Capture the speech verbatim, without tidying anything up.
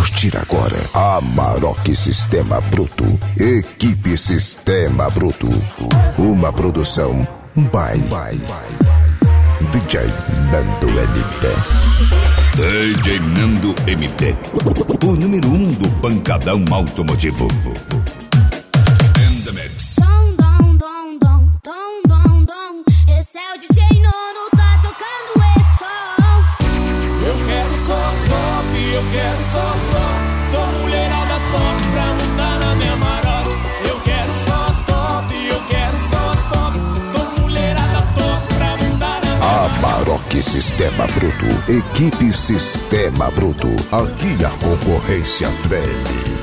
curtir agora Amarok Sistema Bruto. Equipe Sistema Bruto. Uma produção by D J Nando M D. D J Nando M D, o número um do pancadão automotivo. In the mix. Dom, dom, dom, dom, dom, dom, dom. Esse é o D J Nono, tá tocando esse som. Eu quero só stop, eu quero só stop. Sou mulherada top pra montar na minha Amarok. Eu quero só stop, eu quero só stop. Sou mulherada top pra montar na minha Amarok Sistema Bruto. Equipe Sistema Bruto. Aqui a concorrência treme.